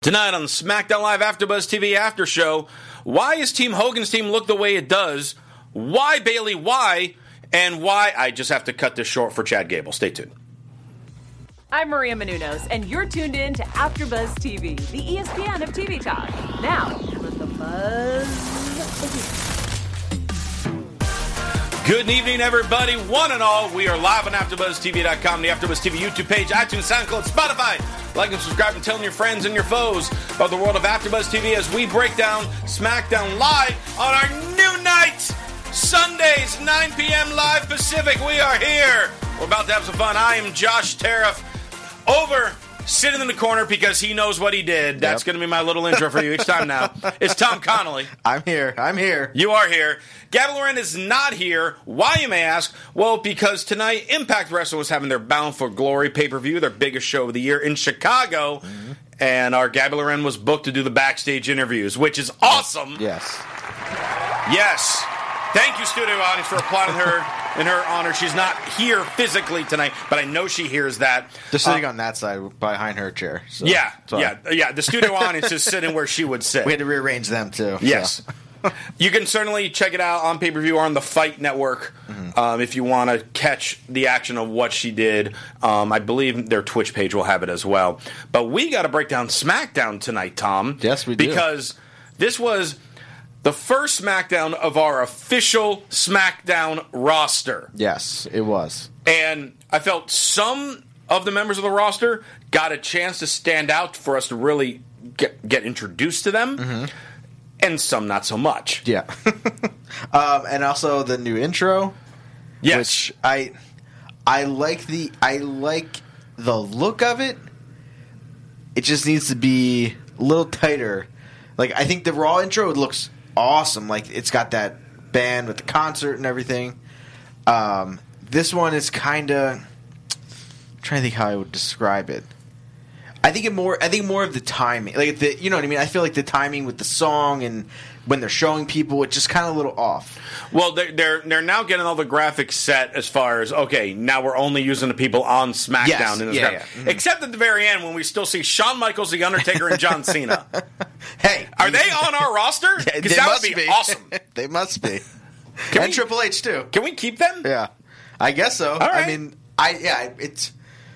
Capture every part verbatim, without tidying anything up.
Tonight on the SmackDown Live AfterBuzz T V After Show, why is Team Hogan's team look the way it does? Why, Bayley, why? And why? I just have to cut this short for Chad Gable. Stay tuned. I'm Maria Menounos, and you're tuned in to AfterBuzz T V, the E S P N of T V talk. Now, let the buzz begin. Good evening, everybody, one and all. We are live on AfterBuzz T V dot com, the AfterBuzz T V YouTube page, iTunes, SoundCloud, Spotify. Like and subscribe and telling your friends and your foes about the world of AfterBuzz T V as we break down SmackDown live on our new night, Sundays, nine p.m. live Pacific. We are here. We're about to have some fun. I am Josh Tariff, over sitting in the corner because he knows what he did. That's yep. going to be my little intro for you each time now. It's Tom Connolly. I'm here. I'm here. You are here. Gabby Loren is not here. Why, you may ask? Well, because tonight Impact Wrestling was having their Bound for Glory pay-per-view, their biggest show of the year in Chicago, mm-hmm. and our Gabby Loren was booked to do the backstage interviews, which is awesome. Yes. Yes. Thank you, studio audience, for applauding her in her honor. She's not here physically tonight, but I know she hears that. They're sitting um, on that side behind her chair. So, yeah, so. yeah, yeah. The studio audience is sitting where she would sit. We had to rearrange them, too. Yes. So. You can certainly check it out on pay-per-view or on the Fight Network mm-hmm. um, if you want to catch the action of what she did. Um, I believe their Twitch page will have it as well. But we got to break down SmackDown tonight, Tom. Yes, we do. Because this was the first SmackDown of our official SmackDown roster. Yes, it was. And I felt some of the members of the roster got a chance to stand out for us to really get, get introduced to them. Mm-hmm. And some not so much. Yeah. um, and also the new intro. Yes. Which I I like the I like the look of it. It just needs to be a little tighter. Like, I think the Raw intro looks awesome. Like, it's got that band with the concert and everything. Um, this one is kind of... I'm trying to think how I would describe it. I think it more. I think more of the timing, like the, you know what I mean. I feel like the timing with the song and when they're showing people, it's just kind of a little off. Well, they're they're they're now getting all the graphics set as far as okay. Now we're only using the people on SmackDown yes. in this yeah, yeah. mm-hmm. Except at the very end when we still see Shawn Michaels, The Undertaker, and John Cena. Hey, are they on our roster? Because yeah, that would be, be awesome. They must be. Can and we, Triple H too. Can we keep them? Yeah, I guess so. All right. I mean, I yeah, it's.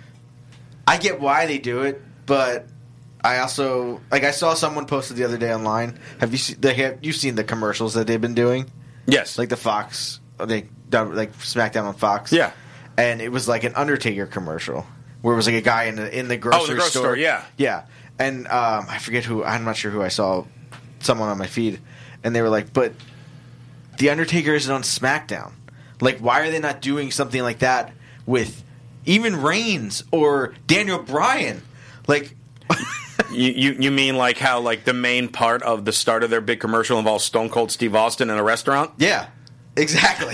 I get why they do it, but. I also like. I saw someone posted the other day online. Have you seen? They have you've seen the commercials that they've been doing? Yes, like the Fox. They like SmackDown on Fox. Yeah, and it was like an Undertaker commercial where it was like a guy in the in the grocery, oh, the grocery store. store. Yeah, yeah. And um, I forget who. I'm not sure who I saw. Someone on my feed, and they were like, "But the Undertaker isn't on SmackDown. Like, why are they not doing something like that with even Reigns or Daniel Bryan? Like." You, you you mean like how like the main part of the start of their big commercial involves Stone Cold Steve Austin in a restaurant? Yeah, exactly,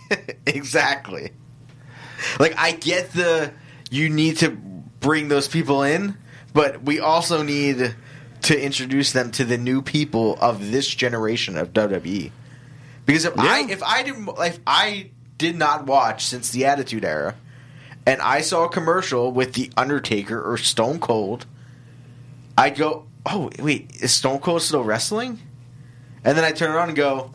exactly. Like I get the you need to bring those people in, but we also need to introduce them to the new people of this generation of W W E. Because if yeah. I if I did if I did not watch since the Attitude Era, and I saw a commercial with the Undertaker or Stone Cold. I'd go, oh, wait, is Stone Cold still wrestling? And then I turn around and go,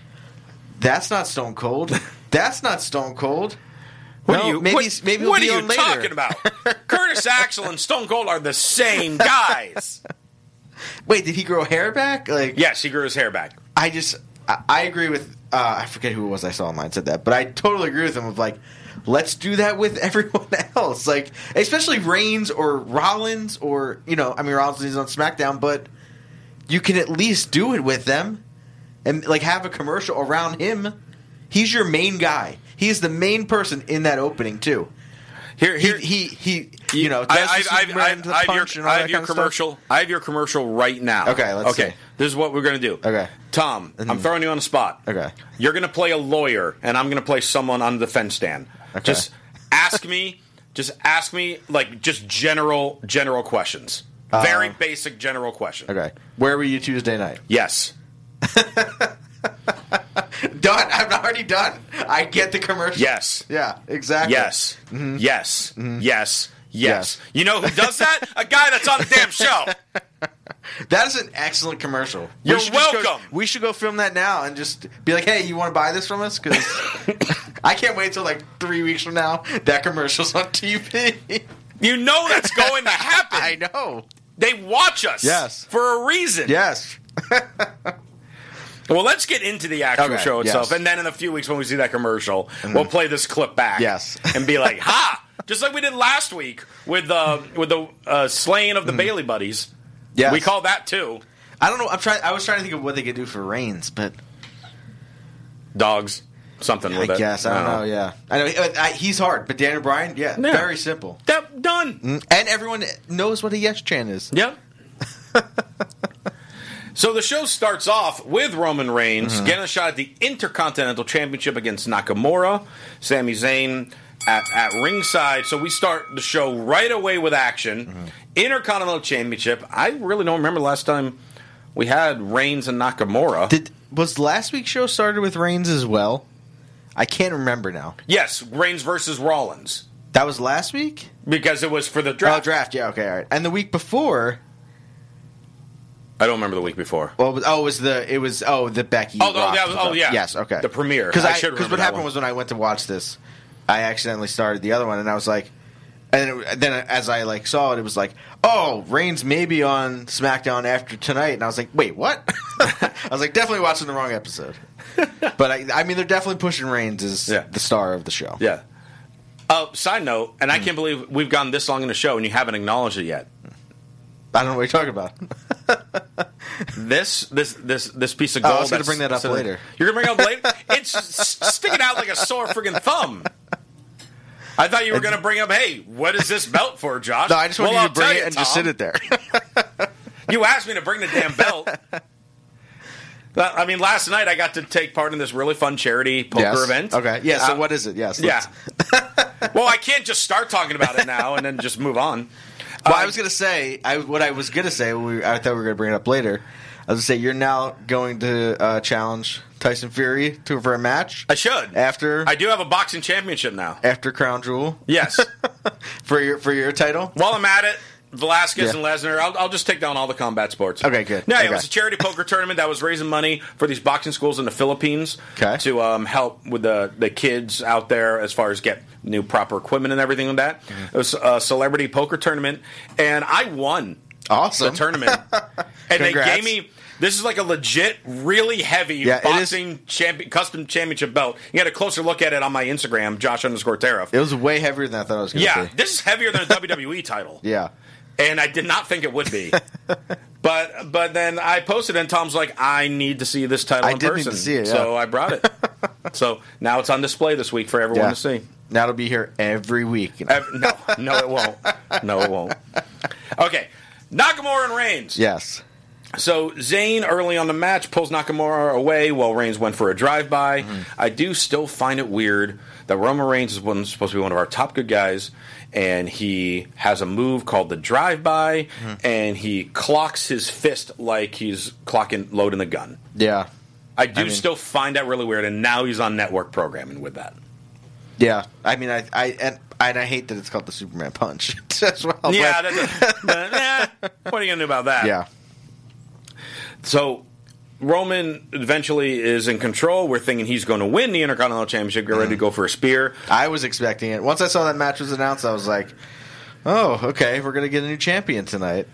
that's not Stone Cold. That's not Stone Cold. What no, are you, maybe, what, maybe what we'll are you later. talking about? Curtis Axel and Stone Cold are the same guys. Wait, did he grow hair back? Like, yes, he grew his hair back. I just, I, I agree with, uh, I forget who it was I saw online said that, but I totally agree with him of like, let's do that with everyone else. Like, especially Reigns or Rollins or, you know, I mean, Rollins is on SmackDown, but you can at least do it with them and, like, have a commercial around him. He's your main guy. He's the main person in that opening, too. Here, here, he, he, he you know, I, I, I, I, I have your, I have your commercial. I have your commercial right now. Okay, let's okay. see. This is what we're going to do. Okay, Tom, mm-hmm. I'm throwing you on the spot. Okay, you're going to play a lawyer, and I'm going to play someone on the defense stand. Okay. Just ask me, just ask me, like, just general, general questions. Uh, Very basic general questions. Okay, where were you Tuesday night? Yes. Done. I'm already done. I get the commercial. Yes. Yeah, exactly. Yes. Mm-hmm. Yes. Mm-hmm. Yes. Yes. Yes. You know who does that? A guy that's on the damn show. That is an excellent commercial. You're we should just welcome. Go, we should go film that now and just be like, hey, you want to buy this from us? Because I can't wait till like three weeks from now. That commercial's on T V. You know that's going to happen. I know. They watch us. Yes. For a reason. Yes. Well, let's get into the actual Okay, show itself. yes. And then in a few weeks when we see that commercial, mm-hmm. we'll play this clip back. Yes. And be like, ha! Just like we did last week with, uh, with the uh, slaying of the mm. Bailey Buddies. Yes. We call that too. I don't know. I'm trying. I was trying to think of what they could do for Reigns, but dogs, something with I it. guess I don't know. Yeah, I know I, I, he's hard, but Daniel Bryan, yeah, yeah. very simple. That, done. Mm, and everyone knows what a yes chant is. Yep. So the show starts off with Roman Reigns mm-hmm. getting a shot at the Intercontinental Championship against Nakamura, Sami Zayn at, at ringside. So we start the show right away with action. Mm-hmm. Intercontinental Championship. I really don't remember the last time we had Reigns and Nakamura. Did was last week's show started with Reigns as well? I can't remember now. Yes, Reigns versus Rollins. That was last week? Because it was for the draft. Oh, draft, yeah, okay, all right. And the week before... I don't remember the week before. Well, it was, oh, it was the it was oh the Becky. Oh, oh, that was, oh yeah. Yes, okay. The premiere. Because I, I because what happened one. was when I went to watch this, I accidentally started the other one, and I was like, and it, then as I like saw it, it was like, oh, Reigns may be on SmackDown after tonight, and I was like, wait, what? I was like, definitely watching the wrong episode. But I, I mean, they're definitely pushing Reigns as yeah. the star of the show. Yeah. Oh, uh, side note, and I can't believe we've gone this long in the show and you haven't acknowledged it yet. I don't know what you're talking about. this this this this piece of gold. Oh, I was going to bring that up so later. You're going to bring it up later? It's s- sticking out like a sore friggin' thumb. I thought you were going to bring up, hey, what is this belt for, Josh? No, I just want well, you to bring it you, and Tom. just sit it there. You asked me to bring the damn belt. I mean, last night I got to take part in this really fun charity poker yes. event. Okay, yeah, so uh, what is it? Yes. Yeah. Well, I can't just start talking about it now and then just move on. Well, uh, I was going to say, I, what I was going to say, we, I thought we were going to bring it up later. I was going to say, you're now going to uh, challenge Tyson Fury to for a match. I should. After I do have a boxing championship now. After Crown Jewel. Yes. for your for your title? While I'm at it, Velasquez yeah. and Lesnar, I'll, I'll just take down all the combat sports. Okay, good. No, okay. It was a charity poker tournament that was raising money for these boxing schools in the Philippines okay. to um, help with the, the kids out there as far as get new proper equipment and everything like that. Mm-hmm. It was a celebrity poker tournament, and I won awesome. the tournament. And they gave me... This is like a legit, really heavy yeah, boxing champion, custom championship belt. You had a closer look at it on my Instagram, Josh underscore Tariff. It was way heavier than I thought it was going to yeah, be. Yeah, this is heavier than a W W E title. Yeah. And I did not think it would be. but but then I posted, and Tom's like, I need to see this title I in did person. Need to see it, yeah. So I brought it. So now it's on display this week for everyone yeah. to see. Now it'll be here every week. Uh, no, no, it won't. No, it won't. Okay, Nakamura and Reigns. Yes. So Zayn early on the match pulls Nakamura away while Reigns went for a drive-by. Mm-hmm. I do still find it weird that Roman Reigns is one, supposed to be one of our top good guys, and he has a move called the drive-by, mm-hmm. and he clocks his fist like he's clocking loading the gun. Yeah. I do I mean, still find that really weird, and now he's on network programming with that. Yeah, I mean, I, I and, and I hate that it's called the Superman Punch as well. Yeah, but, that's a, but, eh, what are you gonna do about that? Yeah. So Roman eventually is in control. We're thinking he's going to win the Intercontinental Championship. Get ready to go for a spear. I was expecting it. Once I saw that match was announced, I was like, "Oh, okay, we're going to get a new champion tonight."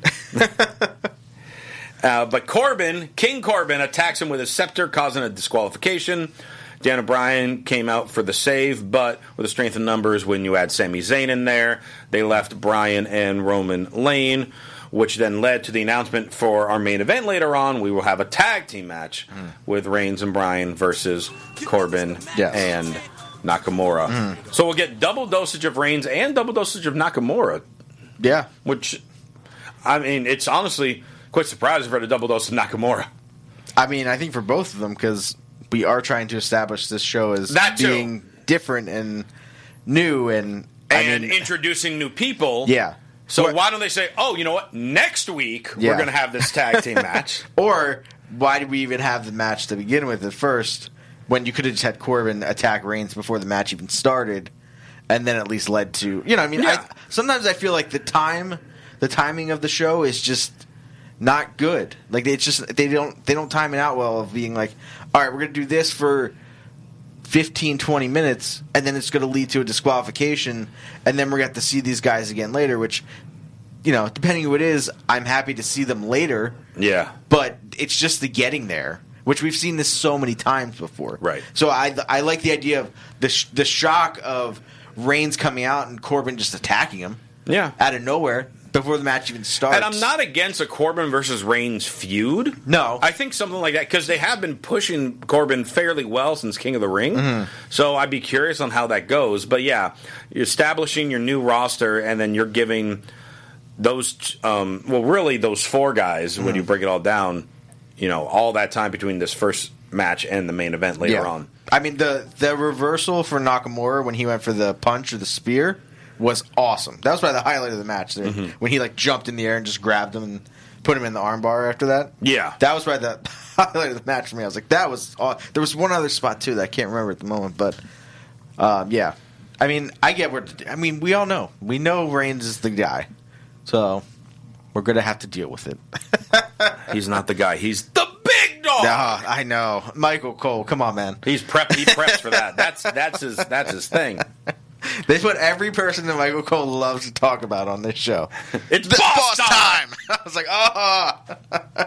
uh, but Corbin, King Corbin, attacks him with his scepter, causing a disqualification. Daniel Bryan came out for the save, but with the strength of numbers, when you add Sami Zayn in there, they left Bryan and Roman lane, which then led to the announcement for our main event later on. We will have a tag team match mm. with Reigns and Bryan versus Corbin yes. and Nakamura. Mm. So we'll get double dosage of Reigns and double dosage of Nakamura. Yeah. Which, I mean, it's honestly quite surprising for the double dose of Nakamura. I mean, I think for both of them, because we are trying to establish this show as that being too. different and new and... And I mean, introducing new people. Yeah. So or, why don't they say, oh, you know what, next week yeah. we're going to have this tag team match? Or why did we even have the match to begin with at first when you could have just had Corbin attack Reigns before the match even started and then at least led to... You know, I mean, yeah. I, sometimes I feel like the time, the timing of the show is just not good. Like it's just they don't they don't time it out well of being like, all right, we're gonna do this for fifteen, twenty minutes, and then it's gonna lead to a disqualification, and then we're gonna have to see these guys again later. Which, you know, depending who it is, I'm happy to see them later. Yeah, but it's just the getting there, which we've seen this so many times before. Right. So I I like the idea of the sh- the shock of Reigns coming out and Corbin just attacking him. Yeah, out of nowhere before the match even starts. And I'm not against a Corbin versus Reigns feud. No, I think something like that because they have been pushing Corbin fairly well since King of the Ring. Mm-hmm. So I'd be curious on how that goes. But yeah, you're establishing your new roster, and then you're giving those, um, well, really those four guys mm-hmm. when you break it all down, you know, all that time between this first match and the main event later yeah. on. I mean, the the reversal for Nakamura when he went for the punch or the spear was awesome. That was probably the highlight of the match there. Mm-hmm. When he like jumped in the air and just grabbed him and put him in the armbar after that. Yeah. That was probably the highlight of the match for me. I was like, that was aw- there was one other spot too that I can't remember at the moment, but um, yeah. I mean, I get where I mean, we all know. We know Reigns is the guy. So we're going to have to deal with it. He's not the guy. He's the big dog. Oh, I know. Michael Cole, come on, man. He's prep he preps for that. That's that's his that's his thing. That's what every person that Michael Cole loves to talk about on this show. It's the boss, boss time. time. I was like, oh.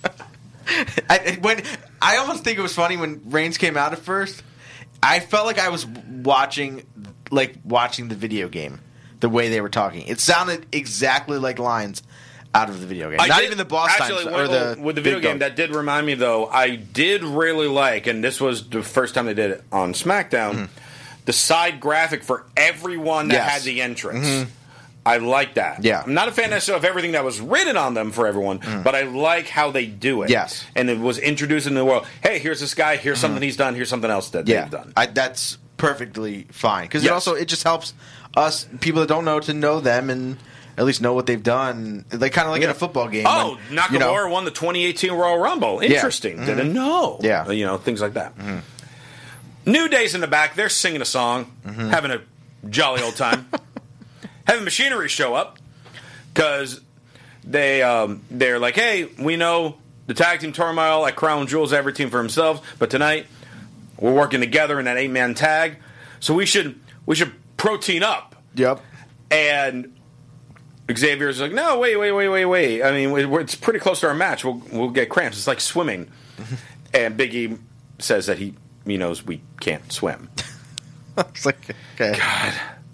I, when I almost think it was funny when Reigns came out at first. I felt like I was watching, like watching the video game. The way they were talking, it sounded exactly like lines out of the video game. I Not did, even the boss actually, times or the with the video game. dog. That did remind me, though. I did really like, and this was the first time they did it on SmackDown. Mm-hmm. The side graphic for everyone that yes. had the entrance. Mm-hmm. I like that. Yeah. I'm not a fan necessarily of everything that was written on them for everyone, mm. but I like how they do it. Yes. And it was introduced into the world. Hey, here's this guy. Here's mm. something he's done. Here's something else that yeah. they've done. I, that's perfectly fine because yes. it also it just helps us people that don't know to know them and at least know what they've done. Like kind of like yeah. in a football game. Oh, when, Nakamura you know, won the twenty eighteen Royal Rumble. Interesting. Yeah. Didn't mm-hmm. know. Yeah. You know, things like that. Mm-hmm. New Day's in the back. They're singing a song, mm-hmm. having a jolly old time. Having machinery show up because they um, they're like, hey, we know the tag team turmoil at Crown Jewels, every team for himself, but tonight we're working together in that eight man tag, so we should we should protein up. Yep. And Xavier's like, no, wait, wait, wait, wait, wait. I mean, we're, it's pretty close to our match. We'll we'll get cramps. It's like swimming. And Big E says that he he knows we can't swim. It's like, okay. God.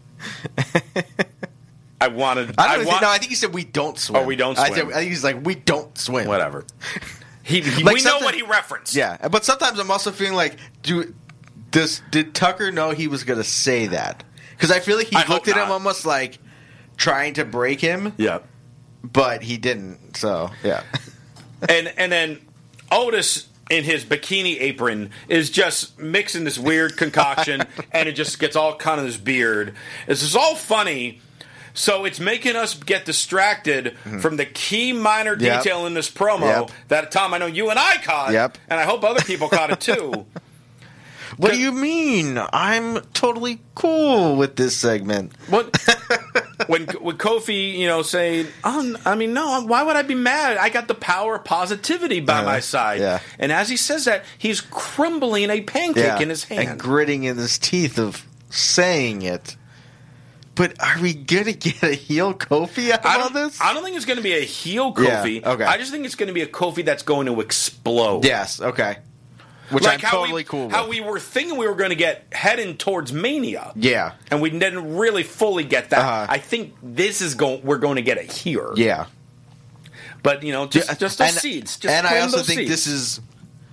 I wanted. I don't I think, want, no, I think he said we don't swim. Oh, we don't I, swim. said, I think he's like, we don't swim. Whatever. He, he Like we know something- what he referenced. Yeah, but sometimes I'm also feeling like, do does did Tucker know he was going to say that? Because I feel like he I looked hope at him not. almost like trying to break him, Yeah. but he didn't. So yeah, And and then Otis in his bikini apron is just mixing this weird concoction, and it just gets all kind of this beard. This is all funny. So it's making us get distracted mm-hmm. from the key minor Yep. detail in this promo Yep. that, Tom, I know you and I caught, Yep. and I hope other people caught it too. what do you mean? I'm totally cool with this segment. What? when when Kofi, you know, saying, oh, I mean, no, why would I be mad? I got the power of positivity by Uh, my side. yeah. And as he says that, he's crumbling a pancake Yeah, in his hand. and gritting in his teeth of saying it. But are we gonna get a heel Kofi out I of all don't, this? I don't think it's going to be a heel Kofi. Yeah, okay. I just think it's going to be a Kofi that's going to explode. Yes, okay. Which like I'm how totally we, cool with. How we were thinking we were going to get heading towards Mania. Yeah. And we didn't really fully get that. Uh-huh. I think this is going. We're going to get it here. Yeah. But, you know, just, Yeah, just those and, seeds. Just and I plant also those think seeds. this is.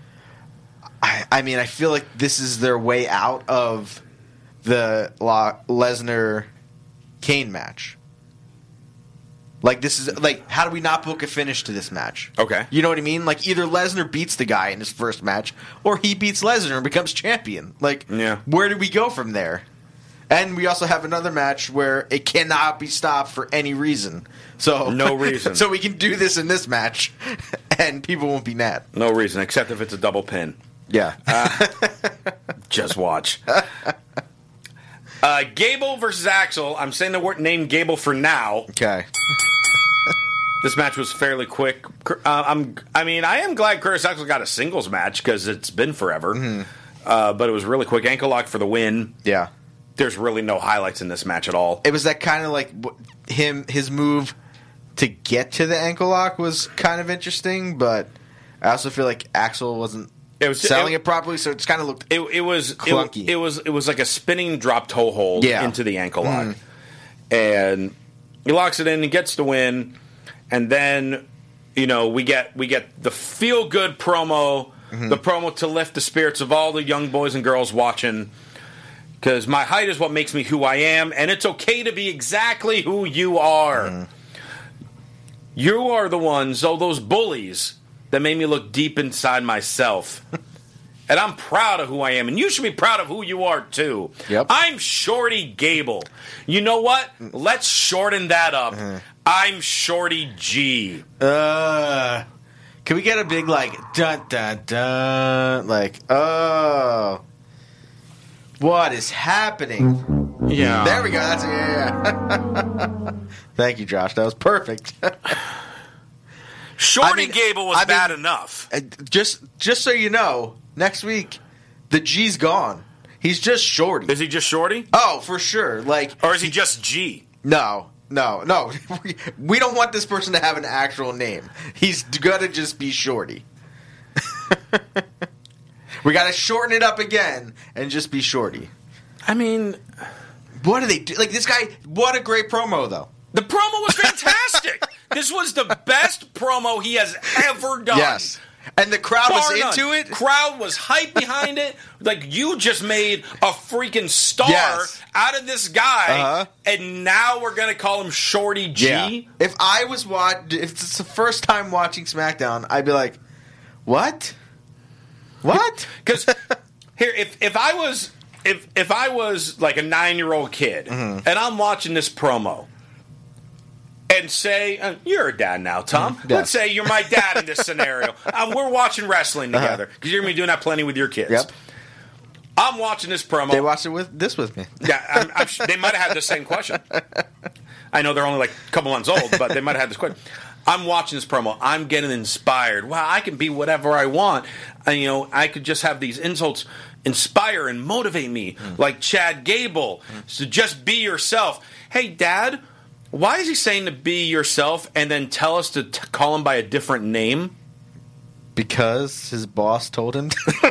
I, I mean, I feel like this is their way out of the La- Lesnar Kane match. Like this is like, how do we not book a finish to this match? Okay. You know what I mean? Like either Lesnar beats the guy in his first match, or he beats Lesnar and becomes champion. Like, Yeah. where do we go from there? And we also have another match where it cannot be stopped for any reason. So No reason. So we can do this in this match, and people won't be mad. No reason, except if it's a double pin. Yeah. Just watch. uh, Gable versus Axel. I'm saying the word name Gable for now. Okay. This match was fairly quick. Uh, I'm, I mean, I am glad Curtis Axel got a singles match because it's been forever. Mm-hmm. Uh, but it was really quick. Ankle lock for the win. Yeah. There's really no highlights in this match at all. It was that kind of like him, his move to get to the ankle lock was kind of interesting, but I also feel like Axel wasn't it was, selling it, it properly, so it just kind of looked it, it was clunky. It, it was it was like a spinning drop toe hold yeah. into the ankle lock, mm. and he locks it in and gets the win. And then, you know, we get we get the feel good promo, mm-hmm. the promo to lift the spirits of all the young boys and girls watching. Because my height is what makes me who I am, and it's okay to be exactly who you are. Mm. You are the ones, oh, those bullies that made me look deep inside myself. And I'm proud of who I am, and you should be proud of who you are, too. Yep. I'm Shorty Gable. You know what? Let's shorten that up. Mm-hmm. I'm Shorty G. Uh, can we get a big, like, dun, dun, dun, like, oh, what is happening? Yeah. There we go. That's yeah. yeah. Thank you, Josh. That was perfect. Shorty I mean, Gable was I mean, bad enough. Just, just so you know, next week the G's gone. He's just Shorty. Is he just Shorty? Oh, for sure. Like, or is he just G? No, no, no. We don't want this person to have an actual name. He's gonna just be Shorty. We gotta shorten it up again and just be Shorty. I mean, what do they do? Like, this guy, what a great promo, though. The promo was fantastic. This was the best promo he has ever done. Yes. And the crowd Bar was none. into it. Crowd was hype behind it. Like, you just made a freaking star yes. out of this guy, uh-huh. and now we're going to call him Shorty G? Yeah. If I was watch, if it's the first time watching SmackDown, I'd be like, what? What? Because here, if if I was if if I was like a nine-year-old kid, mm-hmm. and I'm watching this promo, and say, uh, you're a dad now, Tom. Mm, yes. Let's say you're my dad in this scenario. Um, we're watching wrestling together, because uh-huh. you're going to be doing that plenty with your kids. Yep. I'm watching this promo. They watched it with this with me. Yeah, I'm, I'm, they might have had the same question. I know they're only like a couple months old, but they might have had this question. I'm watching this promo. I'm getting inspired. Wow, I can be whatever I want. And, you know, I could just have these insults inspire and motivate me, mm. like Chad Gable. Mm. So just be yourself. Hey, Dad, why is he saying to be yourself and then tell us to t- call him by a different name? Because his boss told him to.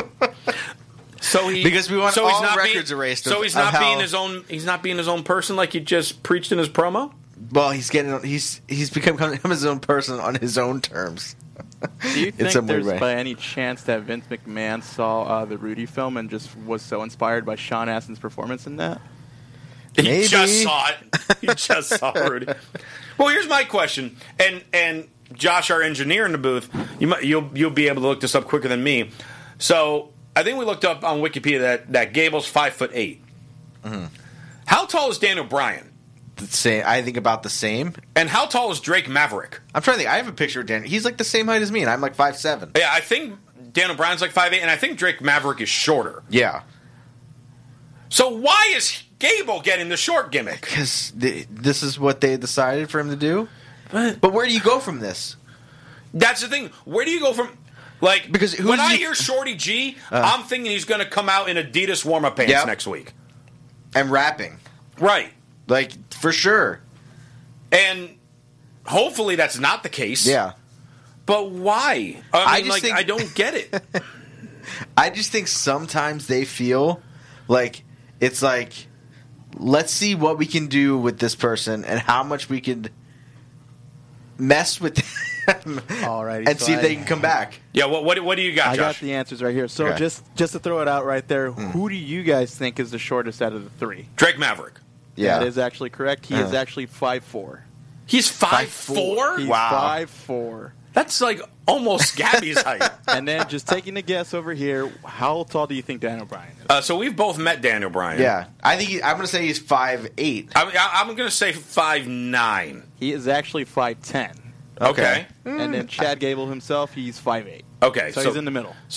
So he because we want so all he's not records being, erased. So of, he's not of being how, his own. He's not being his own person like he just preached in his promo. Well, he's getting he's he's become his own person on his own terms. Do you think there's way. by any chance that Vince McMahon saw uh, the Rudy film and just was so inspired by Sean Astin's performance in that? Maybe. He just saw it. He just saw Rudy. Well, here's my question, and and Josh, our engineer in the booth, you might, you'll you'll be able to look this up quicker than me. So I think we looked up on Wikipedia that, that Gable's five foot eight. Mm-hmm. How tall is Daniel Bryan? The same. I think about the same. And how tall is Drake Maverick? I'm trying to think. I have a picture of Daniel. He's like the same height as me, and I'm like five seven. Yeah, I think Daniel Bryan's like five eight, and I think Drake Maverick is shorter. Yeah. So why is Gable getting the short gimmick? Because this is what they decided for him to do. But, but where do you go from this? That's the thing. Where do you go from... Like, because when I hear Shorty G, uh, I'm thinking he's going to come out in Adidas warm-up pants yep. next week. And rapping. Right. Like, for sure. And hopefully that's not the case. Yeah. But why? I mean, I just like, think, I don't get it. I just think sometimes they feel like it's like, let's see what we can do with this person and how much we could mess with them Alrighty, and so see if I, they can come back. Yeah, what what, what do you got, I Josh? got the answers right here. So okay. just just to throw it out right there, mm. who do you guys think is the shortest out of the three? Drake Maverick. Yeah. That is actually correct. He uh. is actually five four. He's five four? He's wow. five four. That's like almost Gabby's height. And then just taking a guess over here, how tall do you think Daniel Bryan is? Uh, so we've both met Daniel Bryan. Yeah. I think he, I'm going to say he's five eight. I'm, I'm going to say five nine. He is actually five ten. Okay. And then Chad Gable himself, he's five eight. Okay. So, so he's in the middle. So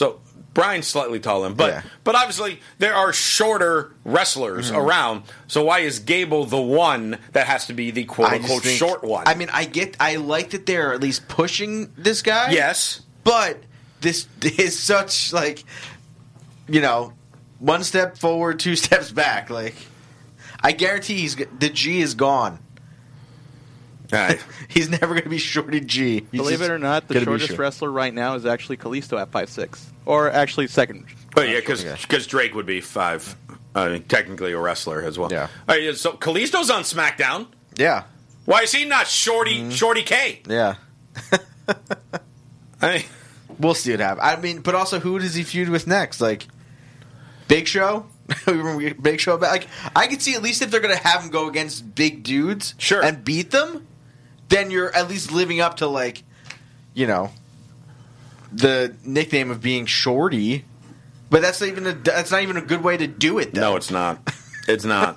Bryan's slightly taller, but Yeah. but obviously there are shorter wrestlers Mm-hmm. around. So why is Gable the one that has to be the quote I just unquote think- short one? I mean, I get, I like that they're at least pushing this guy. yes, But this is such, like, you know, one step forward, two steps back. Like, I guarantee he's the G is gone. all right. He's never going to be Shorty G. He's Believe just it or not, the gonna be shortest short. wrestler right now is actually Kalisto at five six, or actually second. But yeah, because guy. Drake would be five, I mean, technically a wrestler as well. Yeah. All right, so Kalisto's on SmackDown. Yeah, Why is he not Shorty Mm-hmm. Shorty K? yeah. I mean, We'll see what happens. I mean, but also, who does he feud with next? Like, Big Show? Remember Big Show? Like, I could see at least if they're going to have him go against big dudes Sure. and beat them, then you're at least living up to, like, you know, the nickname of being Shorty. But that's not even a that's not even a good way to do it, though. no, it's not. It's not.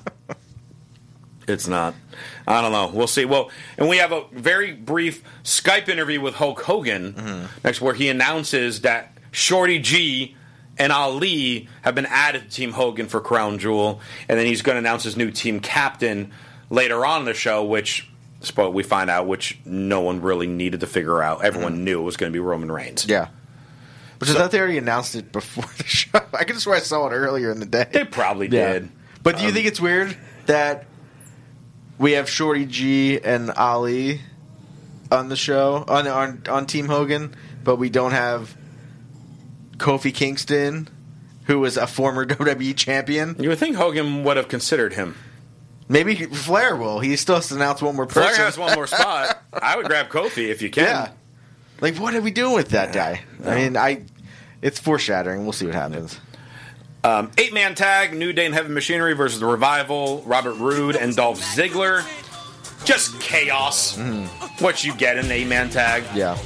It's not. I don't know. We'll see. Well, and we have a very brief Skype interview with Hulk Hogan Mm-hmm. next, where he announces that Shorty G and Ali have been added to Team Hogan for Crown Jewel, and then he's going to announce his new team captain later on in the show, which spoil we find out which no one really needed to figure out. Everyone knew it was going to be Roman Reigns. Mm-hmm. Yeah. Which So- I thought they already announced it before the show. I could swear I saw it earlier in the day. They probably Yeah. did. But do you Um, think it's weird that we have Shorty G and Ali on the show on on, on Team Hogan, but we don't have Kofi Kingston, who was a former W W E champion? You would think Hogan would have considered him. Maybe Flair will. He still has to announce one more person. Flair has one more spot. I would grab Kofi if you can. Yeah. Like, what are we doing with that guy? I mean, I it's foreshadowing. We'll see what happens. Um, eight-man tag, New Day and Heavy Machinery versus The Revival, Robert Roode and Dolph Ziggler. Just chaos. What you get in an eight-man tag. Yeah.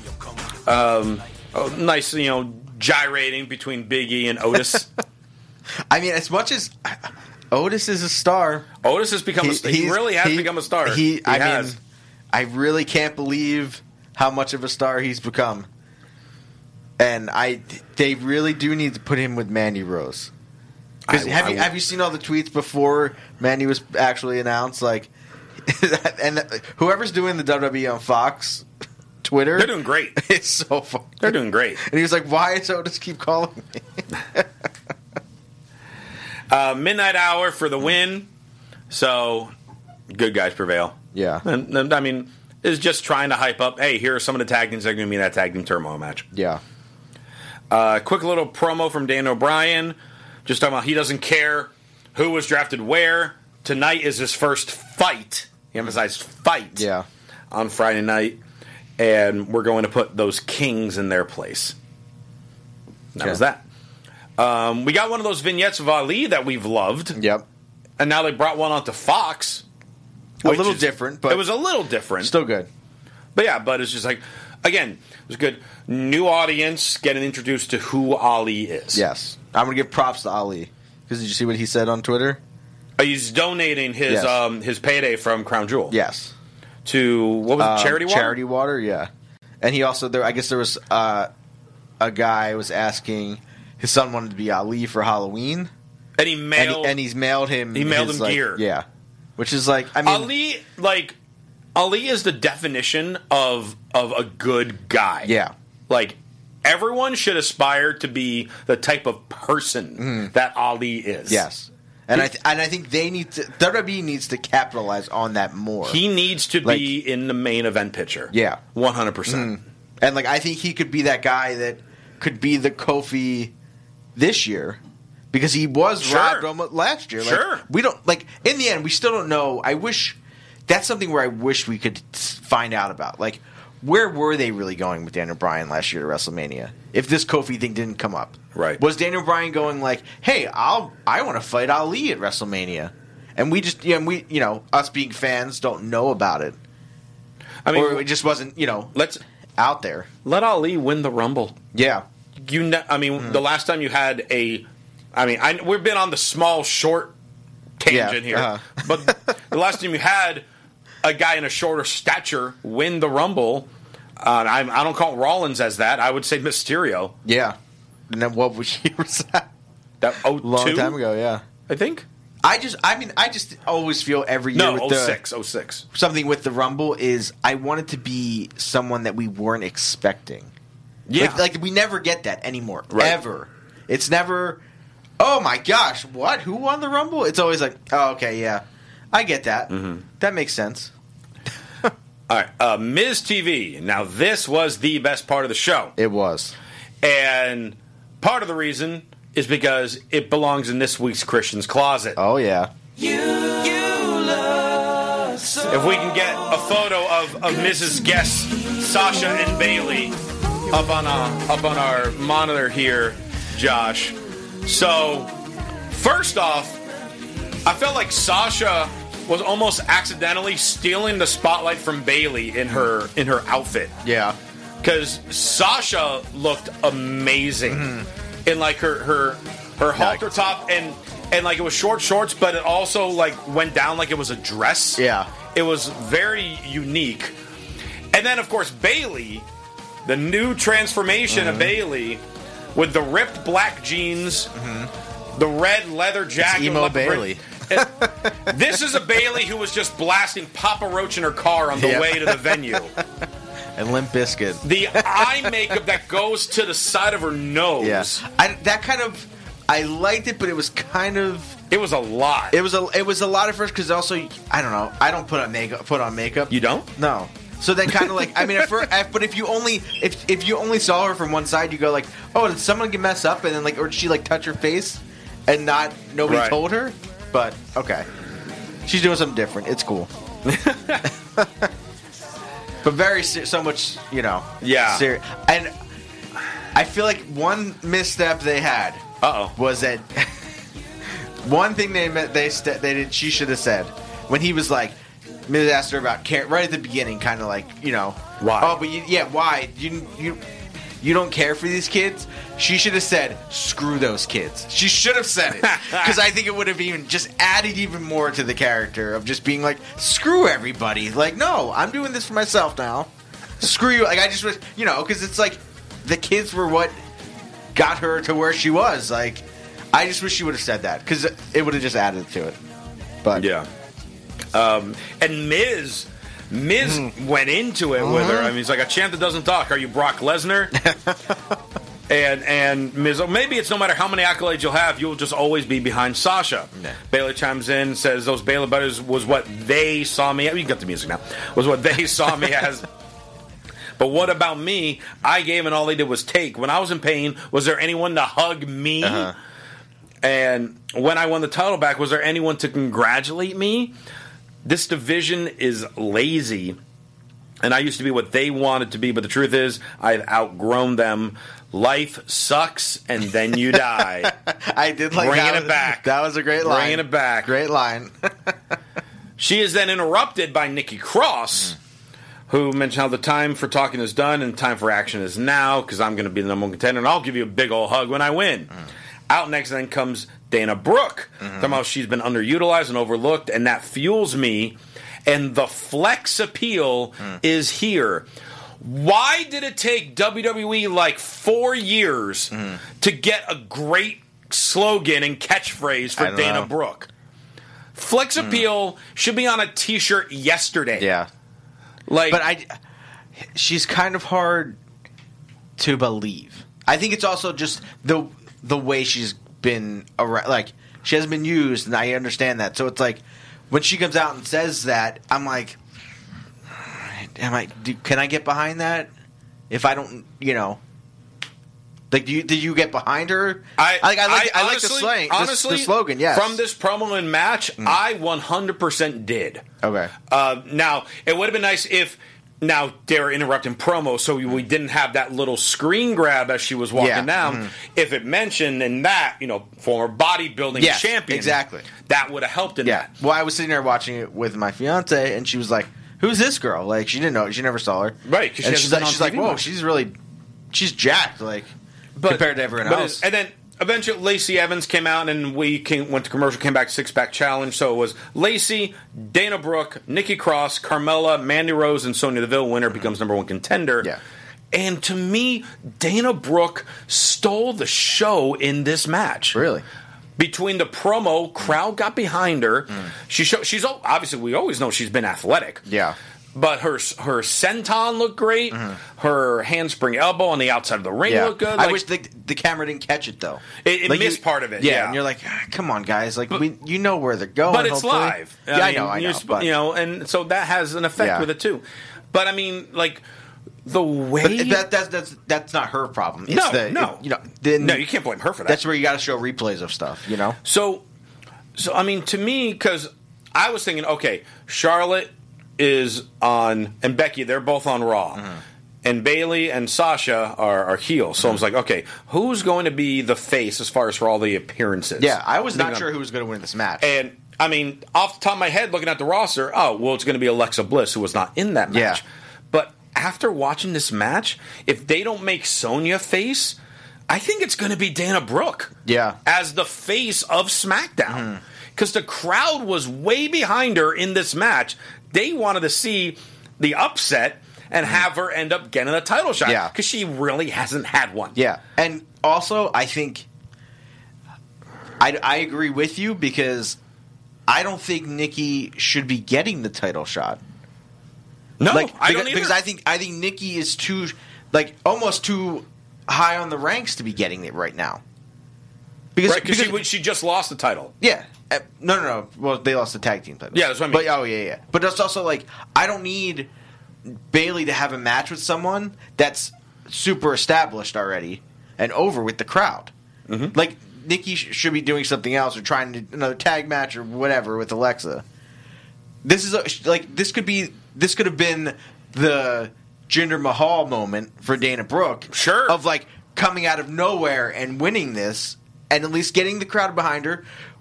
Oh, nice, you know, gyrating between Big E and Otis. I mean, as much as Otis is a star, Otis has become a star. He he's- really has he- become a star. He, I has. mean, I really can't believe how much of a star he's become. And I, they really do need to put him with Mandy Rose. 'Cause I- have I- you have you seen all the tweets before Mandy was actually announced? Like, and whoever's doing the W W E on Fox Twitter, They're doing great. It's so funny. They're doing great. And he was like, "Why does Otis keep calling me?" Uh, Midnight Hour for the win. So, good guys prevail. Yeah. And, and, I mean, is just trying to hype up, hey, here are some of the tag teams that are going to be in that tag team turmoil match. Yeah. Uh, quick little promo from Dan O'Brien. Just talking about he doesn't care who was drafted where. Tonight is his first fight. He emphasized fight. Yeah. On Friday night. And we're going to put those kings in their place. That Okay. was that. Um, we got one of those vignettes of Ali that we've loved. Yep. And now they brought one onto Fox. A which little is- different, but it was a little different. still good. But yeah, but it's just like, again, it was good. New audience getting introduced to who Ali is. Yes. I'm going to give props to Ali. Because did you see what he said on Twitter? Uh, He's donating his Yes. um, his payday from Crown Jewel. Yes. To, what was it, Um, Charity Water? Charity Water, yeah. And he also, there. I guess there was uh, a guy was asking, his son wanted to be Ali for Halloween. And he And, mailed... he, and he's mailed him. He mailed his, him like- gear. Yeah. Which is like, I mean. Ali, like, Ali is the definition of of a good guy. Yeah. Like, everyone should aspire to be the type of person that Ali is. Yes. And I th- and I think they need to, W W E needs to capitalize on that more. He needs to Like- be in the main event picture. Yeah. one hundred percent. And like I think he could be that guy that could be the Kofi this year because he was Sure. robbed almost last year. Like, Sure. we don't like in the end we still don't know. I wish that's something where I wish we could s- find out about. Like where were they really going with Daniel Bryan last year to WrestleMania? If this Kofi thing didn't come up, Right. Was Daniel Bryan going like, "Hey, I'll I want to fight Ali at WrestleMania," and we just you know, we you know us being fans don't know about it, I mean, or it just wasn't you know let's out there. let Ali win the Rumble. Yeah, You, ne- I mean, Hmm. the last time you had a, I mean, I, we've been on the small, short tangent Yeah, here, uh-huh. but the last time you had a guy in a shorter stature win the Rumble, uh, I, I don't call Rollins as that. I would say Mysterio. yeah. And then what was year was that? That oh two? Long time ago, yeah. I think. I just, I mean, I just always feel every year No, with oh the six, oh six. something with the Rumble is I want it to be someone that we weren't expecting. Yeah. Like, like we never get that anymore. Right. Ever. It's never, oh my gosh, what? Who won the Rumble? It's always like, oh, okay, yeah. I get that. Mm-hmm. That makes sense. All right. Uh, Miz T V. Now, this was the best part of the show. It was. And part of the reason is because it belongs in this week's Christian's Closet. Oh, yeah. You, you love so if we can get a photo of, of Missus Guest, Sasha, and Bayley up on, a, up on our monitor here, Josh. So, first off, I felt like Sasha was almost accidentally stealing the spotlight from Bayley in her in her outfit. Yeah. Because Sasha looked amazing mm-hmm. in like her her her halter top and and like it was short shorts, but it also like went down like it was a dress. Yeah. It was very unique. And then of course Bayley, the new transformation mm-hmm. of Bayley with the ripped black jeans, mm-hmm. the red leather jacket. It's emo Bayley. It, this is a Bayley who was just blasting Papa Roach in her car on the yeah. way to the venue. And Limp Bizkit. The eye makeup that goes to the side of her nose. Yeah. I, that kind of, I liked it, but it was kind of. It was a lot. It was a. It was a lot at first because also I don't know. I don't put on makeup. Put on makeup. You don't? No. So then kind of like I mean, at first, but if you only if if you only saw her from one side, you go like, oh, did someone get messed up? And then like, or did she like touch her face, and not nobody right. told her? But okay, she's doing something different. It's cool. But very so much, you know. Yeah. Serious. And I feel like one misstep they had Uh-oh. was that one thing they they st- they did she should have said when he was like Miz asked her about care right at the beginning, kind of like you know why? Oh, but you, yeah, why you you you don't care for these kids? She should have said, screw those kids. She should have said it. Because I think it would have even just added even more to the character of just being like, screw everybody. Like, no, I'm doing this for myself now. Screw you. Like, I just was, you know, because it's like the kids were what got her to where she was. Like, I just wish she would have said that because it would have just added to it. But yeah. Um, and Miz... Miz mm. went into it uh-huh. with her. I mean, he's like, a champ that doesn't talk. Are you Brock Lesnar? and and Miz, maybe it's no matter how many accolades you'll have, you'll just always be behind Sasha. Nah. Bayley chimes in and says, those Bayley Brothers was what they saw me. You got the music now. Was what they saw me as. But what about me? I gave and all they did was take. When I was in pain, was there anyone to hug me? Uh-huh. And when I won the title back, was there anyone to congratulate me? This division is lazy, and I used to be what they wanted to be, but the truth is, I've outgrown them. Life sucks, and then you die. I did like Bringing that. it back. That was a great line. Bringing it back. Great line. She is then interrupted by Nikki Cross, mm. who mentioned how the time for talking is done and time for action is now, because I'm going to be the number one contender, and I'll give you a big old hug when I win. Mm. Out next then comes Dana Brooke. Mm-hmm. Talking about she's been underutilized and overlooked, and that fuels me. And the flex appeal mm. is here. Why did it take W W E like four years mm. to get a great slogan and catchphrase for Dana know. Brooke? Flex mm. appeal should be on a T-shirt yesterday. Yeah, like, but I, she's kind of hard to believe. I think it's also just the. the way she's been around, like she hasn't been used, and I understand that. So it's like when she comes out and says that, I'm like, am I? Do, can I get behind that? If I don't, you know, like, do you, did you get behind her? I I, I like I, I like honestly, the slang, honestly, the, the slogan. Yes, from this promo and match, mm. I one hundred percent did. Okay. Uh, now it would have been nice if. Now, they were interrupting promo, so we didn't have that little screen grab as she was walking yeah. down. Mm-hmm. If it mentioned in that, you know, former bodybuilding yes, champion. Exactly. That would have helped in yeah. that. Well, I was sitting there watching it with my fiance, and she was like, who's this girl? Like, she didn't know. She never saw her. Right. And she's like, she's like, whoa, much. she's really, she's jacked, like, but, compared to everyone else. And then eventually Lacey Evans came out, and we came, went to commercial, came back six-pack challenge. So it was Lacey, Dana Brooke, Nikki Cross, Carmella, Mandy Rose, and Sonya Deville. Winner mm-hmm. becomes number one contender. Yeah. And to me, Dana Brooke stole the show in this match. Really? Between the promo, crowd got behind her. Mm. She show, she's obviously, we always know she's been athletic. Yeah. But her her senton looked great. Mm-hmm. Her handspring elbow on the outside of the ring yeah. looked good. I like, wish the, the camera didn't catch it though. It, it like missed you, part of it. Yeah, yeah. and you're like, ah, come on, guys. Like but, we, you know where they're going. But it's hopefully. live. Yeah, I, I mean, know. I know. Sp- but, you know, and so that has an effect yeah. with it too. But I mean, like. The way but that, that's that's that's not her problem. It's no, the, no, it, you know, then no, you can't blame her for that. That's where you got to show replays of stuff, you know. So, so I mean, to me, because I was thinking, okay, Charlotte is on, and Becky, they're both on Raw, mm-hmm. and Bayley and Sasha are, are heels. So mm-hmm. I was like, okay, who's going to be the face as far as for all the appearances? Yeah, I was not sure who was going to win this match, and I mean, off the top of my head, looking at the roster, oh well, it's going to be Alexa Bliss, who was not in that match, yeah. but. After watching this match, if they don't make Sonya face, I think it's going to be Dana Brooke. Yeah. As the face of SmackDown. Because mm-hmm. the crowd was way behind her in this match. They wanted to see the upset and mm-hmm. have her end up getting a title shot. Yeah. Because she really hasn't had one. Yeah. And also, I think I, I agree with you because I don't think Nikki should be getting the title shot. No, like, I because, don't either. Because I think I think Nikki is too, like, almost too high on the ranks to be getting it right now. Because, right, because she, she just lost the title. Yeah. Uh, no, no, no. Well, they lost the tag team title. Yeah, that's what I mean. But, oh, yeah, yeah. But it's also, like, I don't need Bayley to have a match with someone that's super established already and over with the crowd. Mm-hmm. Like, Nikki sh- should be doing something else or trying to another tag match or whatever with Alexa. This is, a, like, this could be... This could have been the Jinder Mahal moment for Dana Brooke. Sure. Of, like, coming out of nowhere and winning this and at least getting the crowd behind her.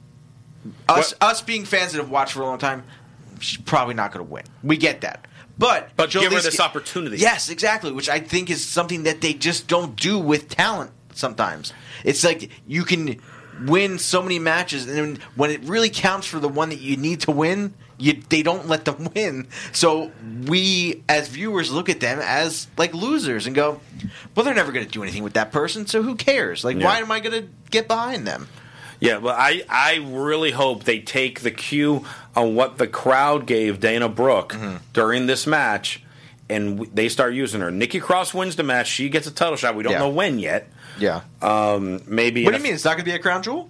Us what? us being fans that have watched for a long time, she's probably not going to win. We get that. But, but give her this get, opportunity. Yes, exactly, which I think is something that they just don't do with talent sometimes. It's like you can win so many matches, and then when it really counts for the one that you need to win... You, they don't let them win, so we as viewers look at them as like losers and go, "Well, they're never going to do anything with that person, so who cares? Like, yeah. why am I going to get behind them?" Yeah, well, I I really hope they take the cue on what the crowd gave Dana Brooke mm-hmm. during this match, and they start using her. Nikki Cross wins the match; she gets a title shot. We don't yeah. know when yet. Yeah, um, maybe. What do you mean? It's not going to be a crown jewel?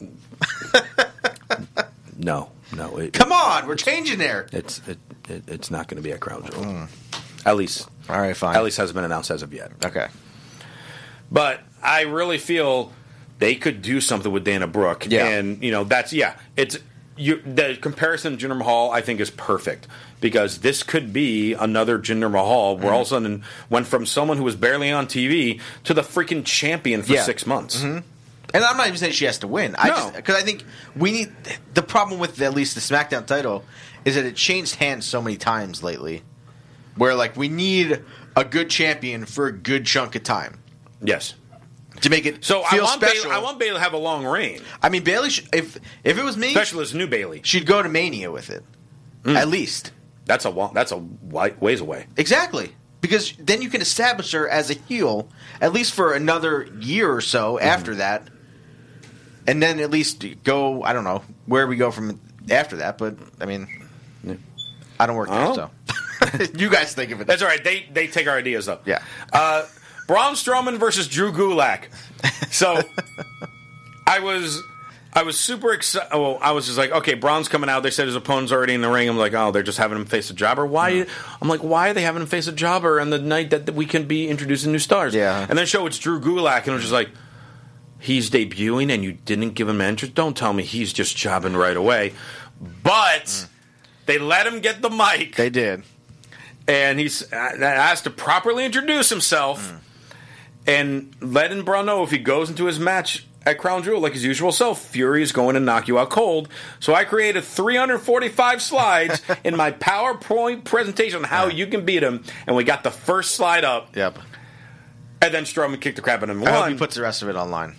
No. No, it, come on, we're changing there. It's it, it it's not going to be a crown jewel. Mm. At least, all right, fine. At least hasn't been announced as of yet. Okay, but I really feel they could do something with Dana Brooke, yeah. and you know that's yeah. It's you, the comparison to Jinder Mahal I think is perfect because this could be another Jinder Mahal where mm-hmm. all of a sudden went from someone who was barely on T V to the freaking champion for yeah. six months. Mm-hmm. And I'm not even saying she has to win. I no. just because I think we need the problem with at least the SmackDown title is that it changed hands so many times lately. Where like we need a good champion for a good chunk of time. Yes, to make it so feel I want special. Bayley, I want Bayley to have a long reign. I mean Bayley, should, if if it was me, especially as new Bayley, she'd go to Mania with it mm. at least. That's a that's a ways away. Exactly. Because then you can establish her as a heel at least for another year or so mm-hmm. after that. And then at least go, I don't know, where we go from after that. But, I mean, yeah. I don't work there, oh. so. You guys think of it. That's all right. They they take our ideas, though. Yeah. Uh, Braun Strowman versus Drew Gulak. So, I was I was super excited. Well, I was just like, okay, Braun's coming out. They said his opponent's already in the ring. I'm like, oh, they're just having him face a jobber. Why? Mm. I'm like, why are they having him face a jobber on the night that we can be introducing new stars? Yeah. And then show it's Drew Gulak, and it was just like, he's debuting and you didn't give him entrance? Don't tell me he's just jobbing right away. But mm. they let him get the mic. They did. And he's asked to properly introduce himself mm. and letting Braun know if he goes into his match at Crown Jewel like his usual self, Fury is going to knock you out cold. So I created three hundred forty-five slides in my PowerPoint presentation on how yeah. you can beat him. And we got the first slide up. Yep. And then Strowman kicked the crap out of him. I hope he puts the rest of it online.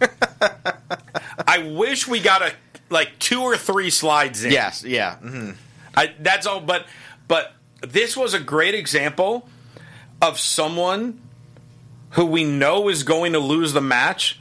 I wish we got a like two or three slides in. Yes, yeah. Mm-hmm. I, that's all. But but this was a great example of someone who we know is going to lose the match,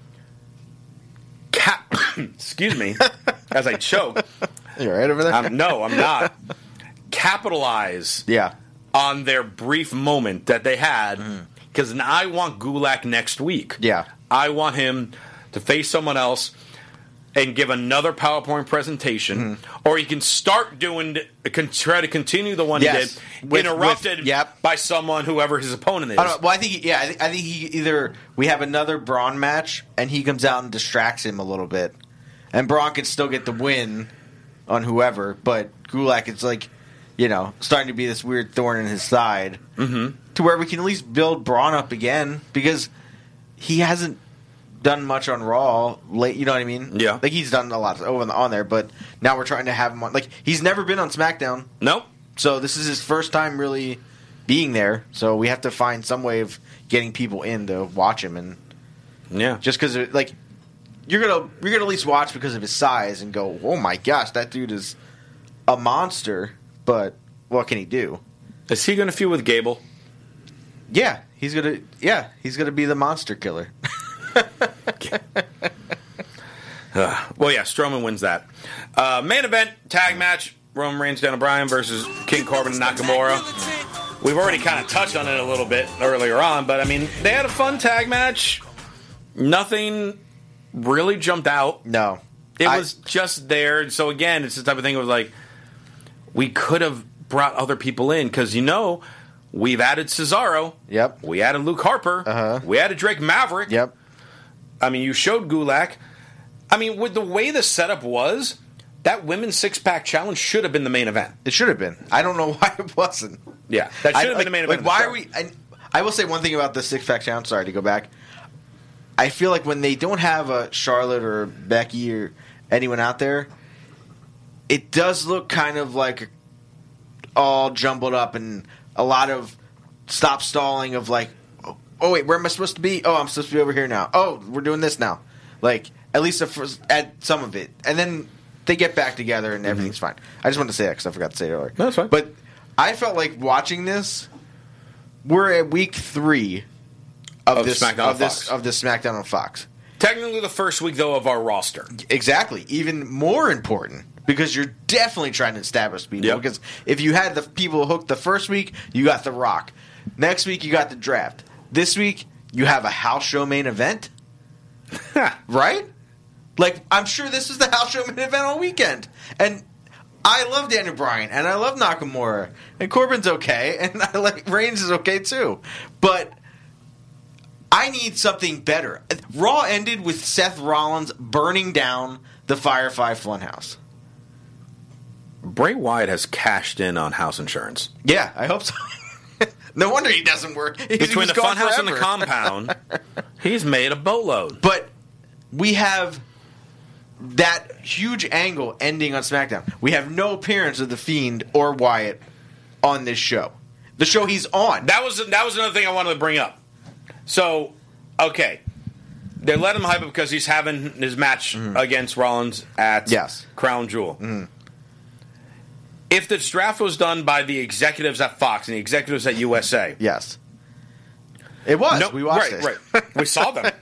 cap- excuse me, as I choke. You all right over there? Um, no, I'm not. Capitalize yeah. on their brief moment that they had, because mm. I want Gulak next week. Yeah. I want him to face someone else and give another PowerPoint presentation, mm-hmm. or he can start doing, can try to continue the one yes. he did, with, interrupted with, yep. by someone, whoever his opponent is. I well, I think, he, yeah, I think, I think he either we have another Braun match and he comes out and distracts him a little bit, and Braun can still get the win on whoever, but Gulak is like, you know, starting to be this weird thorn in his side, mm-hmm. to where we can at least build Braun up again, because he hasn't done much on Raw late, you know what I mean? Yeah. Like, he's done a lot over on, on there, but now we're trying to have him on. Like, he's never been on SmackDown. Nope. So this is his first time really being there. So we have to find some way of getting people in to watch him. And yeah, just because, like, you're gonna you're gonna at least watch because of his size and go, oh my gosh, that dude is a monster. But what can he do? Is he gonna feud with Gable? Yeah, he's gonna. Yeah, he's gonna be the monster killer. uh, well, yeah, Strowman wins that. Uh, main event, tag match, Roman Reigns, Daniel Bryan versus King Corbin and Nakamura. We've already kind of touched on it a little bit earlier on, but, I mean, they had a fun tag match. Nothing really jumped out. No. It I, was just there. So, again, it's the type of thing of, like, we could have brought other people in because, you know, we've added Cesaro. Yep. We added Luke Harper. Uh-huh. We added Drake Maverick. Yep. I mean, you showed Gulak. I mean, with the way the setup was, that women's six-pack challenge should have been the main event. It should have been. I don't know why it wasn't. Yeah, that should have I, been the main like, event. Like, why are we? I, I will say one thing about the six-pack challenge. Sorry to go back. I feel like when they don't have a Charlotte or Becky or anyone out there, it does look kind of like all jumbled up and a lot of stop stalling of like, oh, wait, where am I supposed to be? Oh, I'm supposed to be over here now. Oh, we're doing this now. Like, at least first, at some of it. And then they get back together and everything's mm-hmm. fine. I just wanted to say that because I forgot to say it earlier. No, that's fine. But I felt like watching this, we're at week three of, of this SmackDown of this of this SmackDown on Fox. Technically the first week, though, of our roster. Exactly. Even more important. Because you're definitely trying to establish people. Yep. Because if you had the people hooked the first week, you got The Rock. Next week, you got the draft. This week, you have a house show main event. Right? Like, I'm sure this is the house show main event all weekend. And I love Daniel Bryan, and I love Nakamura, and Corbin's okay, and I like Reigns is okay too. But I need something better. Raw ended with Seth Rollins burning down the Firefly Funhouse. Bray Wyatt has cashed in on house insurance. Yeah, I hope so. No wonder he doesn't work. He's, Between the funhouse and the compound, he's made a boatload. But we have that huge angle ending on SmackDown. We have no appearance of The Fiend or Wyatt on this show. The show he's on. That was that was another thing I wanted to bring up. So, okay. They let him hype up because he's having his match mm-hmm. against Rollins at yes. Crown Jewel. Mm-hmm. If this draft was done by the executives at Fox and the executives at U S A. Yes. It was. No, we watched right, it. Right. We saw them.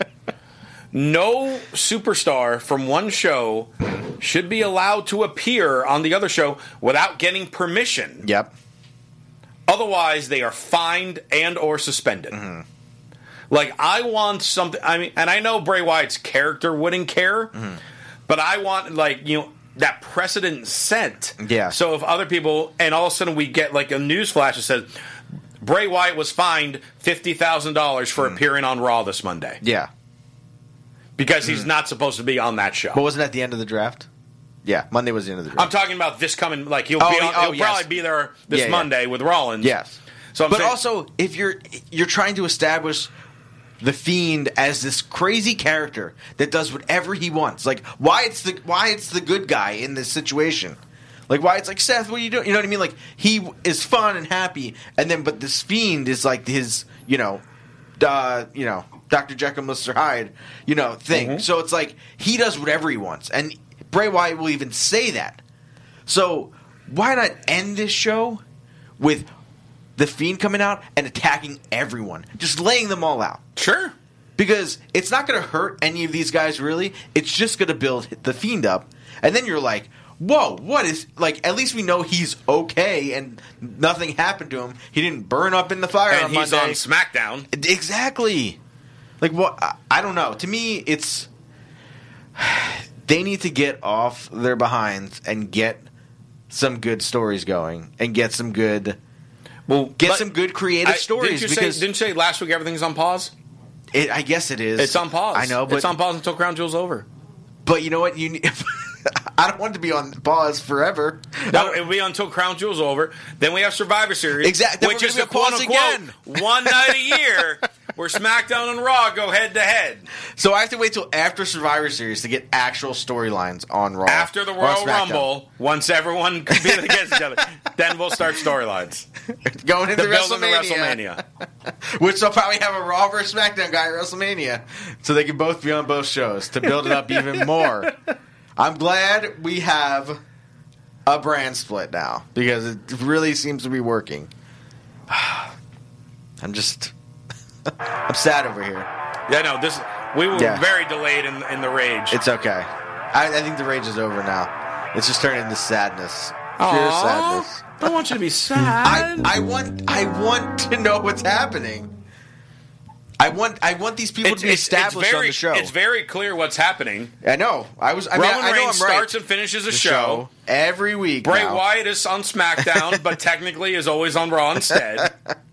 No superstar from one show should be allowed to appear on the other show without getting permission. Yep. Otherwise, they are fined and or suspended. Mm-hmm. Like, I want something... I mean, and I know Bray Wyatt's character wouldn't care, mm-hmm. but I want, like, you know, that precedent set. Yeah. So if other people... And all of a sudden we get, like, a news flash that says, Bray Wyatt was fined fifty thousand dollars for mm. appearing on Raw this Monday. Yeah. Because mm. he's not supposed to be on that show. But wasn't that the end of the draft? Yeah, Monday was the end of the draft. I'm talking about this coming... Like, he'll, oh, be on, oh, he'll yes. probably be there this yeah, Monday yeah. with Rollins. Yes. So I'm but saying, also, if you're you're trying to establish The Fiend as this crazy character that does whatever he wants, like why it's the why it's the good guy in this situation, like why it's like Seth, what are you doing? You know what I mean? Like he is fun and happy, and then but this Fiend is like his you know, uh, you know Doctor Jekyll, Mister Hyde, you know thing. Mm-hmm. So it's like he does whatever he wants, and Bray Wyatt will even say that. So why not end this show with The Fiend coming out and attacking everyone. Just laying them all out. Sure. Because it's not going to hurt any of these guys, really. It's just going to build The Fiend up. And then you're like, whoa, what is... Like, at least we know he's okay and nothing happened to him. He didn't burn up in the fire and on he's Monday. on SmackDown. Exactly. Like, what? I, I don't know. To me, it's... They need to get off their behinds and get some good stories going. And get some good... Well, get some good creative I, stories. Didn't you, because say, didn't you say last week everything's on pause? It, I guess it is. It's on pause. I know, but... It's on pause until Crown Jewel's over. But you know what? You need... I don't want it to be on pause forever. No, it'll be until Crown Jewel's over. Then we have Survivor Series, exactly. which is the quote unquote one night a year where SmackDown and Raw go head to head. So I have to wait till after Survivor Series to get actual storylines on Raw. After the Royal Rumble, once everyone competes against each other, then we'll start storylines. Going into WrestleMania. WrestleMania, which they'll probably have a Raw versus SmackDown guy at WrestleMania, so they can both be on both shows to build it up even more. I'm glad we have a brand split now because it really seems to be working. I'm just, I'm sad over here. Yeah, no, this we were yeah. very delayed in in the rage. It's okay. I, I think the rage is over now. It's just turning into sadness, Aww, pure sadness. I want you to be sad. I, I want, I want to know what's happening. I want I want these people it's, to be it's, established it's very, on the show. It's very clear what's happening. I know. I was. I Roman mean, I, I know Reigns I'm right. starts and finishes a the show. show every week. Bray now. Wyatt is on SmackDown, but technically is always on Raw instead.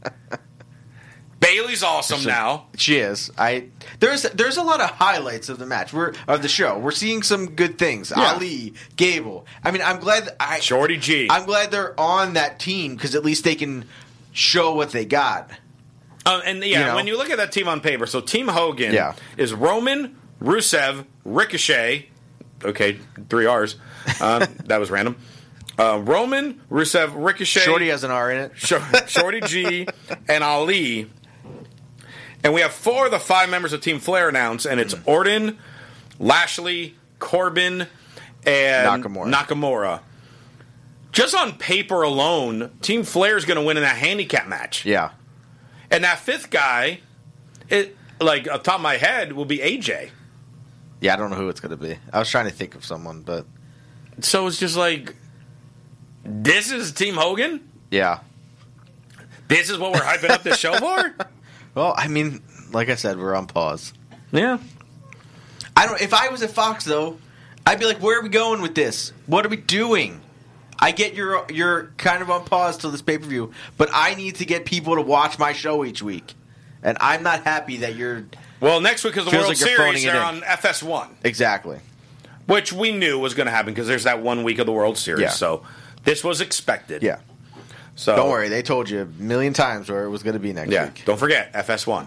Bayley's awesome so, now. She is. I there's there's a lot of highlights of the match. We're of the show. We're seeing some good things. Yeah. Ali, Gable. I mean, I'm glad. That I Shorty G. I'm glad they're on that team because at least they can show what they got. Uh, and yeah, you know? when you look at that team on paper, so Team Hogan yeah. is Roman, Rusev, Ricochet. Okay, three R's. Um, that was random. Uh, Roman, Rusev, Ricochet. Shorty has an R in it. Shorty G and Ali. And we have four of the five members of Team Flair announced, and it's Orton, Lashley, Corbin, and Nakamura. Nakamura. Just on paper alone, Team Flair is going to win in that handicap match. Yeah. And that fifth guy, it like off the top of my head, will be A J. Yeah, I don't know who it's going to be. I was trying to think of someone, but so it's just like, this is Team Hogan? Yeah. This is what we're hyping up this show for? Well, I mean, like I said, we're on pause. Yeah. I don't. If I was at Fox, though, I'd be like, "Where are we going with this? What are we doing?" I get you're you're kind of on pause till this pay per view, but I need to get people to watch my show each week, and I'm not happy that you're. Well, next week is the World like Series. They're on F S one. Exactly. Which we knew was going to happen because there's that one week of the World Series. Yeah. So this was expected. Yeah. So don't worry, they told you a million times where it was going to be next yeah, week. Don't forget F S one.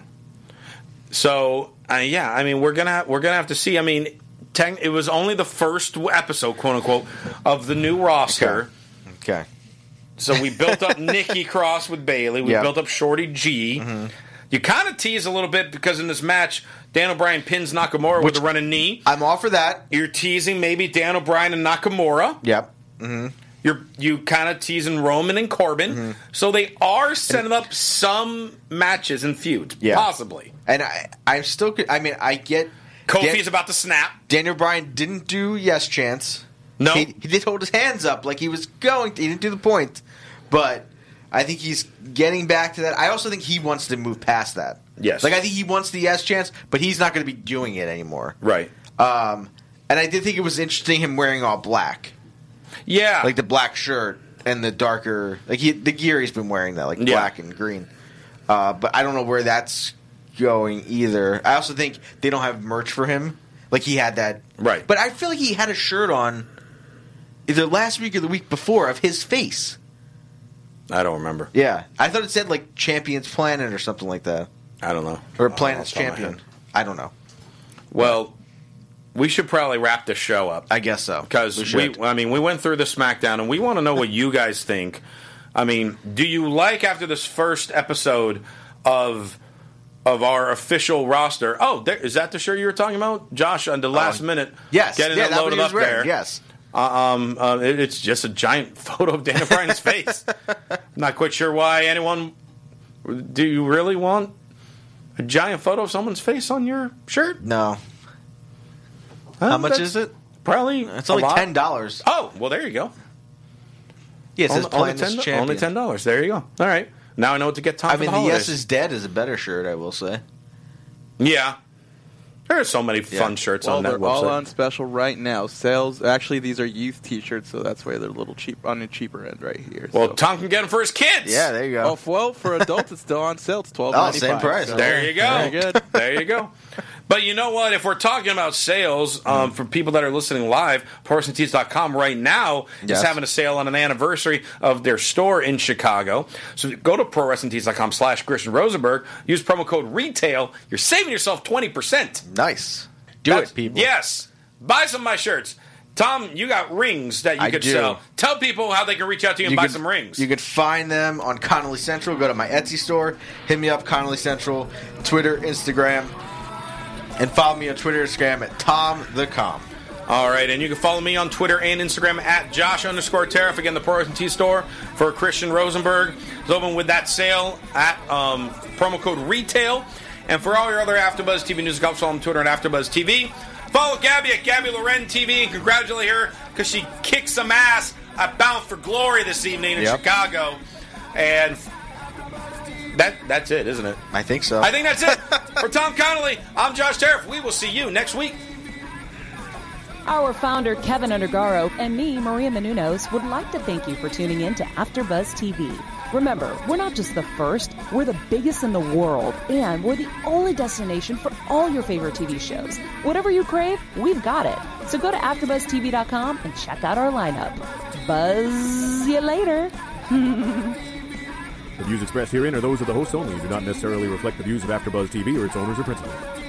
So uh, yeah, I mean we're gonna we're gonna have to see. I mean, ten, it was only the first episode, quote unquote, of the new roster. Okay. okay. So we built up Nikki Cross with Bayley. We yep. built up Shorty G. Mm-hmm. You kind of tease a little bit because in this match, Dan O'Brien pins Nakamura Which, with a running knee. I'm all for that. You're teasing maybe Dan O'Brien and Nakamura. Yep. Mm-hmm. You're you kind of teasing Roman and Corbin. Mm-hmm. So they are setting up some matches and feuds, yeah. possibly. And I, I'm still. I mean, I get. Kofi's Dan, about to snap. Daniel Bryan didn't do yes chance. No, he, he did hold his hands up like he was going. To, he didn't do the point, but I think he's getting back to that. I also think he wants to move past that. Yes, like I think he wants the yes chance, but he's not going to be doing it anymore. Right. Um, and I did think it was interesting him wearing all black. Yeah, like the black shirt and the darker, like he, the gear he's been wearing that, like yeah. black and green. Uh, but I don't know where that's going either. I also think they don't have merch for him. Like he had that, right? But I feel like he had a shirt on either last week or the week before of his face. I don't remember. Yeah, I thought it said like Champions Planet or something like that. I don't know. Or Planet's Champion. I don't know. Well. We should probably wrap this show up. I guess so. Because, we, we, I mean, we went through the SmackDown, and we want to know what you guys think. I mean, do you like, after this first episode of of our official roster, oh, there, is that the shirt you were talking about? Josh, on the last uh, minute, yes, getting yeah, it loaded up wearing. there. Yes. Uh, um, uh, it, it's just a giant photo of Daniel Bryan's face. Not quite sure why anyone. Do you really want a giant photo of someone's face on your shirt? No. Huh? How much That's is it? Probably. It's only ten dollars. Oh, well, there you go. Yeah, it says only, only Plan This ten, Champion. only ten dollars. There you go. All right. Now I know what to get Tom I for mean, the the holidays. Yes is Dead is a better shirt, I will say. Yeah. There are so many fun Yeah. shirts well, on that they're website. all on special right now. Sales. Actually, these are youth T-shirts, so that's why they're a little cheap on the cheaper end right here. Well, so. Tom can get them for his kids. Yeah, there you go. Oh, well, for adults, it's still on sale. It's twelve Oh, ninety-five. same price. So. There you go. Very good. There you go. But you know what? If we're talking about sales, um, for people that are listening live, pro wrestling tees dot com right now Yes. is having a sale on an anniversary of their store in Chicago. So go to pro wrestling tees dot com slash Christian Rosenberg. Use promo code RETAIL. You're saving yourself twenty percent. Nice. Do That's- it, people. Yes. Buy some of my shirts. Tom, you got rings that you I could do. sell. Tell people how they can reach out to you and You buy can- some rings. You can find them on Connolly Central. Go to my Etsy store. Hit me up, Connolly Central. Twitter, Instagram. And follow me on Twitter and Instagram at Tom the Com. All right, and you can follow me on Twitter and Instagram at Josh underscore Tariff. Again, the Pro Wrestling Tee store for Christian Rosenberg is open with that sale at um, promo code RETAIL. And for all your other AfterBuzz T V news, go follow on Twitter at AfterBuzz T V. Follow Gabby at Gabby Loren T V and congratulate her because she kicked some ass at Bound for Glory this evening in Yep. Chicago. And that that's it, isn't it? I think so. I think that's it. For Tom Connolly, I'm Josh Tariff. We will see you next week. Our founder, Kevin Undergaro, and me, Maria Menounos, would like to thank you for tuning in to AfterBuzz T V. Remember, we're not just the first, we're the biggest in the world, and we're the only destination for all your favorite T V shows. Whatever you crave, we've got it. So go to after buzz T V dot com and check out our lineup. Buzz you later. The views expressed herein are those of the hosts only and do not necessarily reflect the views of AfterBuzz T V or its owners or principals.